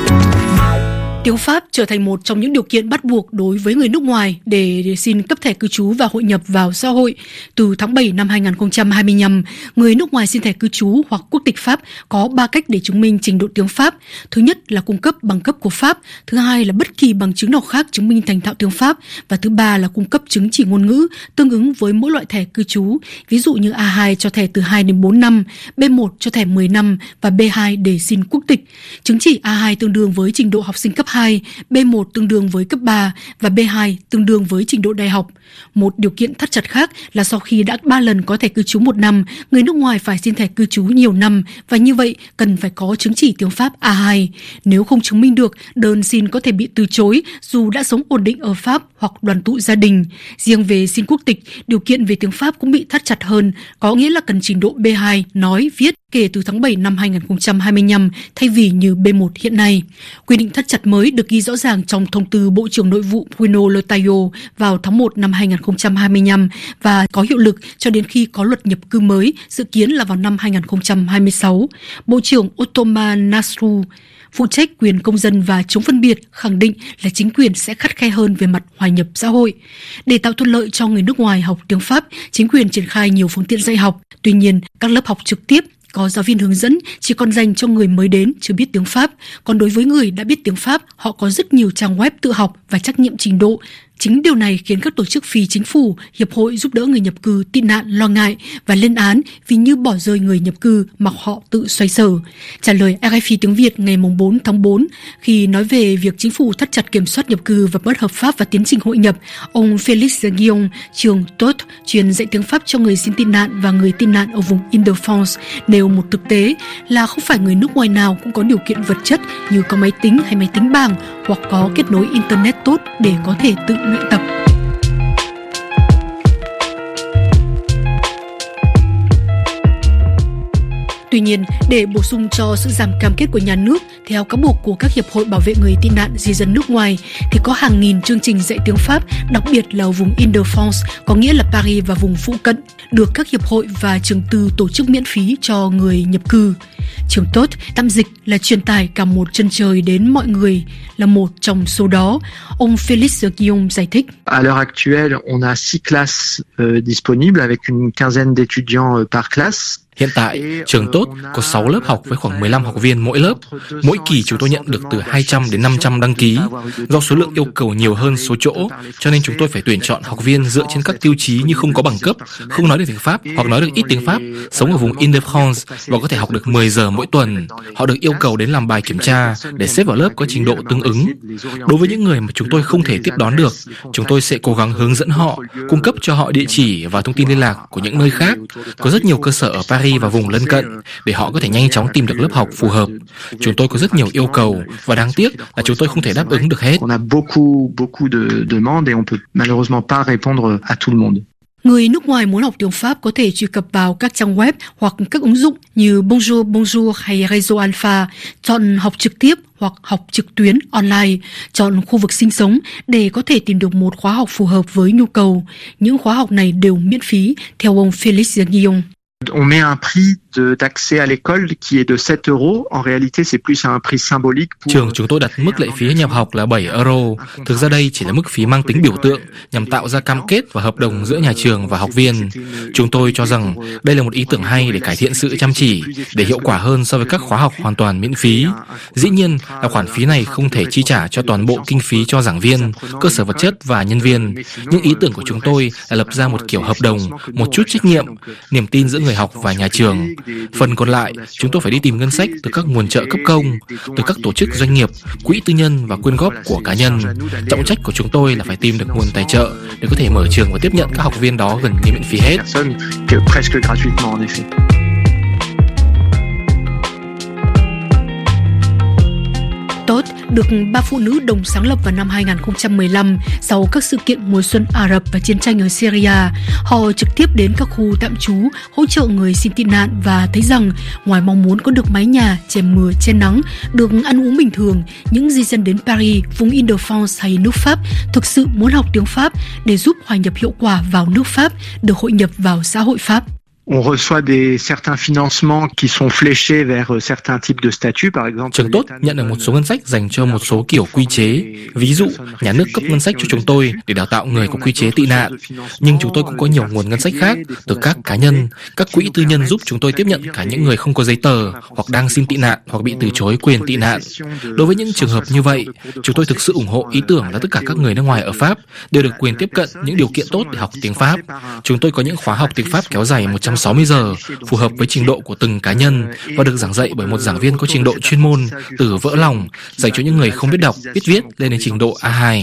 Tiếng Pháp trở thành một trong những điều kiện bắt buộc đối với người nước ngoài để, để xin cấp thẻ cư trú và hội nhập vào xã hội. Từ tháng bảy năm hai nghìn không trăm hai mươi lăm, người nước ngoài xin thẻ cư trú hoặc quốc tịch Pháp có ba cách để chứng minh trình độ tiếng Pháp. Thứ nhất là cung cấp bằng cấp của Pháp, thứ hai là bất kỳ bằng chứng nào khác chứng minh thành thạo tiếng Pháp, và thứ ba là cung cấp chứng chỉ ngôn ngữ tương ứng với mỗi loại thẻ cư trú, ví dụ như A hai cho thẻ từ hai đến bốn năm, B một cho thẻ mười năm và B hai để xin quốc tịch. Chứng chỉ A hai tương đương với trình độ học sinh cấp hai, B một tương đương với cấp ba và B hai tương đương với trình độ đại học. Một điều kiện thắt chặt khác là sau khi đã ba lần có thẻ cư trú một năm, người nước ngoài phải xin thẻ cư trú nhiều năm và như vậy cần phải có chứng chỉ tiếng Pháp A hai. Nếu không chứng minh được, đơn xin có thể bị từ chối dù đã sống ổn định ở Pháp hoặc đoàn tụ gia đình. Riêng về xin quốc tịch, điều kiện về tiếng Pháp cũng bị thắt chặt hơn, có nghĩa là cần trình độ B hai nói, viết kể từ tháng bảy năm hai nghìn không trăm hai mươi lăm thay vì như B một hiện nay. Quy định thắt chặt mới được ghi rõ ràng trong thông tư Bộ trưởng Nội vụ Bruno Le Taillot vào tháng một năm hai nghìn không trăm hai mươi lăm và có hiệu lực cho đến khi có luật nhập cư mới, dự kiến là vào năm hai nghìn không trăm hai mươi sáu. Bộ trưởng Ottoman Nasrou, phụ trách quyền công dân và chống phân biệt, khẳng định là chính quyền sẽ khắt khe hơn về mặt hòa nhập xã hội. Để tạo thuận lợi cho người nước ngoài học tiếng Pháp, chính quyền triển khai nhiều phương tiện dạy học. Tuy nhiên, các lớp học trực tiếp có giáo viên hướng dẫn chỉ còn dành cho người mới đến chưa biết tiếng Pháp. Còn đối với người đã biết tiếng Pháp, họ có rất nhiều trang web tự học và trắc nghiệm trình độ. Chính điều này khiến các tổ chức phi chính phủ, hiệp hội giúp đỡ người nhập cư tị nạn lo ngại và lên án vì như bỏ rơi người nhập cư mặc họ tự xoay sở. Trả lời rờ ép i tiếng Việt ngày bốn tháng tư khi nói về việc chính phủ thắt chặt kiểm soát nhập cư và bất hợp pháp và tiến trình hội nhập, ông Félix Guillaume, trường Tot, chuyên dạy tiếng Pháp cho người xin tị nạn và người tị nạn ở vùng Île-de-France, nêu một thực tế là không phải người nước ngoài nào cũng có điều kiện vật chất như có máy tính hay máy tính bảng hoặc có kết nối Internet tốt để có thể tự luyện tập. Tuy nhiên, để bổ sung cho sự giảm cam kết của nhà nước, theo cáo buộc của các hiệp hội bảo vệ người tị nạn di dân nước ngoài, thì có hàng nghìn chương trình dạy tiếng Pháp, đặc biệt là ở vùng Île-de-France, có nghĩa là Paris và vùng phụ cận, được các hiệp hội và trường tư tổ chức miễn phí cho người nhập cư. Trường Tot, tạm dịch là truyền tải cả một chân trời đến mọi người, là một trong số đó. Ông Félix Guillaume giải thích. À l'heure actuelle, on a six classes euh, disponibles avec une quinzaine d'étudiants par classe. Hiện tại, trường tốt có sáu lớp học với khoảng mười lăm học viên mỗi lớp. Mỗi kỳ chúng tôi nhận được từ hai trăm đến năm trăm đăng ký. Do số lượng yêu cầu nhiều hơn số chỗ, cho nên chúng tôi phải tuyển chọn học viên dựa trên các tiêu chí như không có bằng cấp, không nói được tiếng Pháp hoặc nói được ít tiếng Pháp, sống ở vùng Île-de-France và có thể học được mười giờ mỗi tuần. Họ được yêu cầu đến làm bài kiểm tra để xếp vào lớp có trình độ tương ứng. Đối với những người mà chúng tôi không thể tiếp đón được, chúng tôi sẽ cố gắng hướng dẫn họ, cung cấp cho họ địa chỉ và thông tin liên lạc của những nơi khác. Có rất nhiều cơ sở ở Paris và vùng lân cận để họ có thể nhanh chóng tìm được lớp học phù hợp. Chúng tôi có rất nhiều yêu cầu và đáng tiếc là chúng tôi không thể đáp ứng được hết. Người nước ngoài muốn học tiếng Pháp có thể truy cập vào các trang web hoặc các ứng dụng như Bonjour Bonjour hay Réseau Alpha, chọn học trực tiếp hoặc học trực tuyến online, chọn khu vực sinh sống để có thể tìm được một khóa học phù hợp với nhu cầu. Những khóa học này đều miễn phí, theo ông Félix Guillon. On met un prix de, d'accès à l'école qui est de sept euros. En réalité, c'est plus un prix symbolique. Pour... Trường chúng tôi đặt mức lệ phí nhập học là bảy euro. Thực ra đây chỉ là mức phí mang tính biểu tượng nhằm tạo ra cam kết và hợp đồng giữa nhà trường và học viên. Chúng tôi cho rằng đây là một ý tưởng hay để cải thiện sự chăm chỉ, để hiệu quả hơn so với các khóa học hoàn toàn miễn phí. Dĩ nhiên là khoản phí này không thể chi trả cho toàn bộ kinh phí cho giảng viên, cơ sở vật chất và nhân viên. Nhưng ý tưởng của chúng tôi là lập ra một kiểu hợp đồng, một chút trách nhiệm, niềm tin giữa người học và nhà trường. Phần còn lại, chúng tôi phải đi tìm ngân sách từ các nguồn trợ cấp công, từ các tổ chức doanh nghiệp, quỹ tư nhân và quyên góp của cá nhân. Trọng trách của chúng tôi là phải tìm được nguồn tài trợ để có thể mở trường và tiếp nhận các học viên đó gần như miễn phí hết. Tốt được ba phụ nữ đồng sáng lập vào năm hai không một lăm sau các sự kiện mùa xuân Ả Rập và chiến tranh ở Syria. Họ trực tiếp đến các khu tạm trú, hỗ trợ người xin tị nạn và thấy rằng ngoài mong muốn có được mái nhà, che mưa, che nắng, được ăn uống bình thường, những di dân đến Paris, vùng Île-de-France hay nước Pháp thực sự muốn học tiếng Pháp để giúp hòa nhập hiệu quả vào nước Pháp, được hội nhập vào xã hội Pháp. On reçoit des certains financements qui sont fléchés vers certains types de statuts, par exemple. Trường tốt nhận được một số ngân sách dành cho một số kiểu quy chế. Ví dụ, nhà nước cấp ngân sách cho chúng tôi để đào tạo người có quy chế tị nạn. Nhưng chúng tôi cũng có nhiều nguồn ngân sách khác từ các cá nhân, các quỹ tư nhân giúp chúng tôi tiếp nhận cả những người không có giấy tờ hoặc đang xin tị nạn hoặc bị từ chối quyền tị nạn. Đối với những trường hợp như vậy, chúng tôi thực sự ủng hộ ý tưởng là tất cả các người nước ngoài ở Pháp đều được quyền tiếp cận những điều kiện tốt để học tiếng Pháp. Chúng tôi có những khóa học tiếng Pháp kéo dài một trăm sáu mươi giờ, phù hợp với trình độ của từng cá nhân và được giảng dạy bởi một giảng viên có trình độ chuyên môn, từ vỡ lòng, dành cho những người không biết đọc, biết viết lên đến trình độ A hai.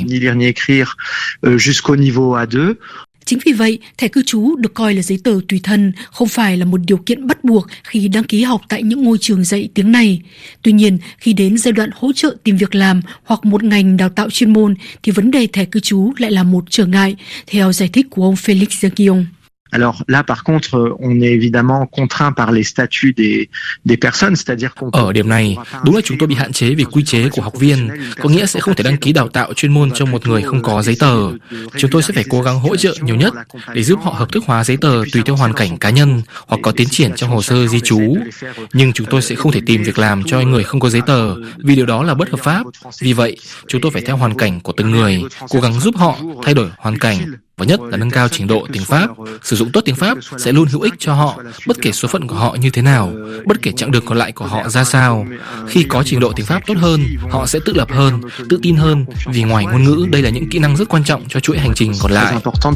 Chính vì vậy, thẻ cư trú được coi là giấy tờ tùy thân, không phải là một điều kiện bắt buộc khi đăng ký học tại những ngôi trường dạy tiếng này. Tuy nhiên, khi đến giai đoạn hỗ trợ tìm việc làm hoặc một ngành đào tạo chuyên môn, thì vấn đề thẻ cư trú lại là một trở ngại, theo giải thích của ông Félix Guillon. Alors là, par contre, on est évidemment contraint par les statuts des des personnes, c'est-à-dire qu'on... Ở điểm này, đúng là chúng tôi bị hạn chế vì quy chế của học viên, có nghĩa sẽ không thể đăng ký đào tạo chuyên môn cho một người không có giấy tờ. Chúng tôi sẽ phải cố gắng hỗ trợ nhiều nhất để giúp họ hợp thức hóa giấy tờ tùy theo hoàn cảnh cá nhân hoặc có tiến triển trong hồ sơ di trú. Nhưng chúng tôi sẽ không thể tìm việc làm cho người không có giấy tờ vì điều đó là bất hợp pháp. Vì vậy, chúng tôi phải theo hoàn cảnh của từng người, cố gắng giúp họ thay đổi hoàn cảnh. Và nhất là nâng cao trình độ tiếng Pháp. Sử dụng tốt tiếng Pháp sẽ luôn hữu ích cho họ, bất kể số phận của họ như thế nào, bất kể chặng đường còn lại của họ ra sao. Khi có trình độ tiếng Pháp tốt hơn, họ sẽ tự lập hơn, tự tin hơn, vì ngoài ngôn ngữ, đây là những kỹ năng rất quan trọng cho chuỗi hành trình còn lại.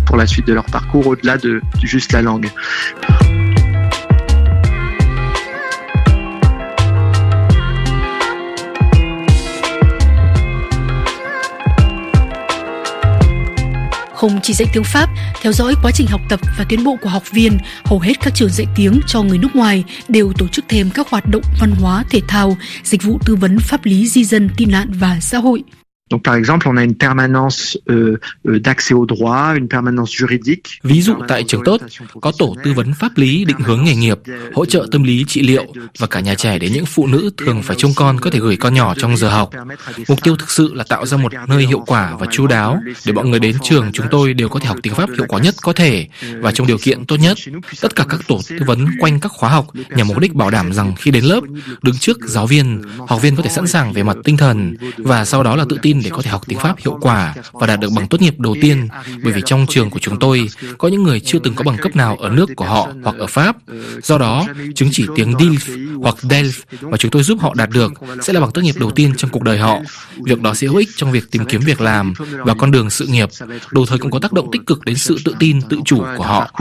Không chỉ dạy tiếng Pháp, theo dõi quá trình học tập và tiến bộ của học viên, hầu hết các trường dạy tiếng cho người nước ngoài đều tổ chức thêm các hoạt động văn hóa, thể thao, dịch vụ tư vấn pháp lý di dân, tị nạn và xã hội. Donc, par exemple, on a une permanence euh, d'accès au droit, une permanence juridique. Ví dụ tại trường tốt, có tổ tư vấn pháp lý định hướng nghề nghiệp, hỗ trợ tâm lý trị liệu và cả nhà trẻ để những phụ nữ thường phải trông con có thể gửi con nhỏ trong giờ học. Mục tiêu thực sự là tạo ra một nơi hiệu quả và chu đáo để mọi người đến trường chúng tôi đều có thể học tiếng Pháp hiệu quả nhất có thể và trong điều kiện tốt nhất. Tất cả các tổ tư vấn quanh các khóa học nhằm mục đích bảo đảm rằng khi đến lớp, đứng trước giáo viên, học viên có thể sẵn sàng về mặt tinh thần và sau đó là tự tin tin để có thể học tiếng Pháp hiệu quả và đạt được bằng tốt nghiệp đầu tiên, bởi vì trong trường của chúng tôi có những người chưa từng có bằng cấp nào ở nước của họ hoặc ở Pháp. Do đó, chứng chỉ tiếng đê i lờ ép hoặc đê e lờ ép mà chúng tôi giúp họ đạt được sẽ là bằng tốt nghiệp đầu tiên trong cuộc đời họ. Việc đó sẽ hữu ích trong việc tìm kiếm việc làm và con đường sự nghiệp, đồng thời cũng có tác động tích cực đến sự tự tin, tự chủ của họ.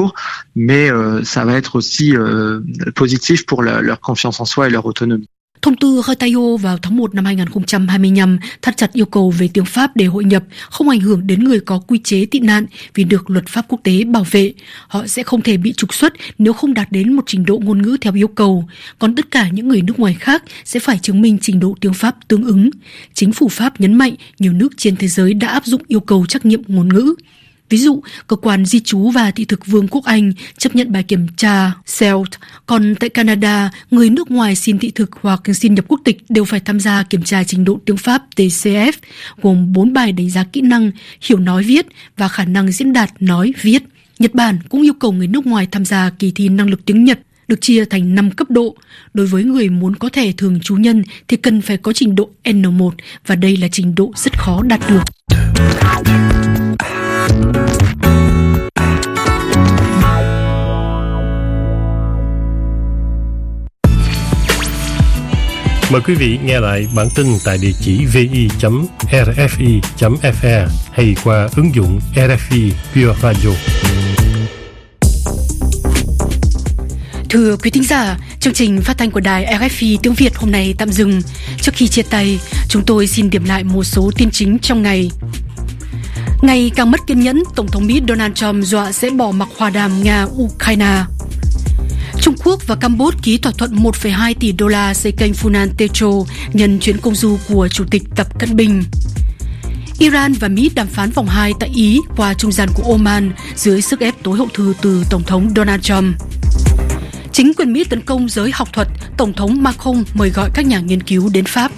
Thông tư Retailleau vào tháng một năm hai nghìn không trăm hai mươi lăm thắt chặt yêu cầu về tiếng Pháp để hội nhập, không ảnh hưởng đến người có quy chế tị nạn vì được luật pháp quốc tế bảo vệ. Họ sẽ không thể bị trục xuất nếu không đạt đến một trình độ ngôn ngữ theo yêu cầu, còn tất cả những người nước ngoài khác sẽ phải chứng minh trình độ tiếng Pháp tương ứng. Chính phủ Pháp nhấn mạnh nhiều nước trên thế giới đã áp dụng yêu cầu trắc nghiệm ngôn ngữ. Ví dụ, cơ quan di trú và thị thực Vương quốc Anh chấp nhận bài kiểm tra xê e lờ tê, còn tại Canada, người nước ngoài xin thị thực hoặc xin nhập quốc tịch đều phải tham gia kiểm tra trình độ tiếng Pháp tê xê ép, gồm bốn bài đánh giá kỹ năng, hiểu nói viết và khả năng diễn đạt nói viết. Nhật Bản cũng yêu cầu người nước ngoài tham gia kỳ thi năng lực tiếng Nhật, được chia thành năm cấp độ. Đối với người muốn có thẻ thường trú nhân thì cần phải có trình độ en một và đây là trình độ rất khó đạt được. Mời quý vị nghe lại bản tin tại địa chỉ vi chấm rờ ép i chấm ép e hay qua ứng dụng rờ ép i Pure Radio. Thưa quý thính giả, chương trình phát thanh của đài rờ ép i tiếng Việt hôm nay tạm dừng. Trước khi chia tay, chúng tôi xin điểm lại một số tin chính trong ngày. Ngày càng mất kiên nhẫn, Tổng thống Mỹ Donald Trump dọa sẽ bỏ mặc hòa đàm Nga-Ukraine. Trung Quốc và Campuchia ký thỏa thuận một phẩy hai tỷ đô la xây kênh Funan Techo nhân chuyến công du của Chủ tịch Tập Cận Bình. Iran và Mỹ đàm phán vòng hai tại Ý qua trung gian của Oman dưới sức ép tối hậu thư từ Tổng thống Donald Trump. Chính quyền Mỹ tấn công giới học thuật, Tổng thống Macron mời gọi các nhà nghiên cứu đến Pháp.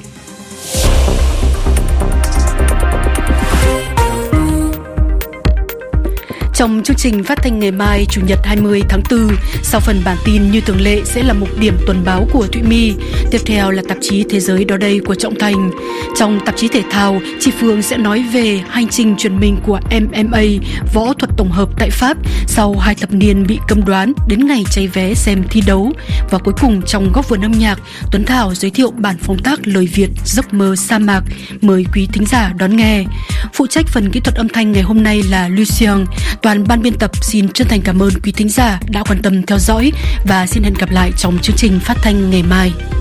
Trong chương trình phát thanh ngày mai, Chủ nhật hai mươi tháng tư, sau phần bản tin như thường lệ sẽ là mục điểm tuần báo của Thụy My. Tiếp theo là tạp chí Thế giới đó đây của Trọng Thành. Trong tạp chí thể thao, chị Phương sẽ nói về hành trình truyền mình của em em a, võ thuật tổng hợp tại Pháp, sau hai thập niên bị cấm đoán đến ngày cháy vé xem thi đấu. Và cuối cùng trong góc vườn âm nhạc, Tuấn Thảo giới thiệu bản phóng tác lời Việt Giấc mơ sa mạc. Mời quý thính giả đón nghe. Phụ trách phần kỹ thuật âm thanh ngày hôm nay là Lucien. Toàn ban biên tập xin chân thành cảm ơn quý thính giả đã quan tâm theo dõi và xin hẹn gặp lại trong chương trình phát thanh ngày mai.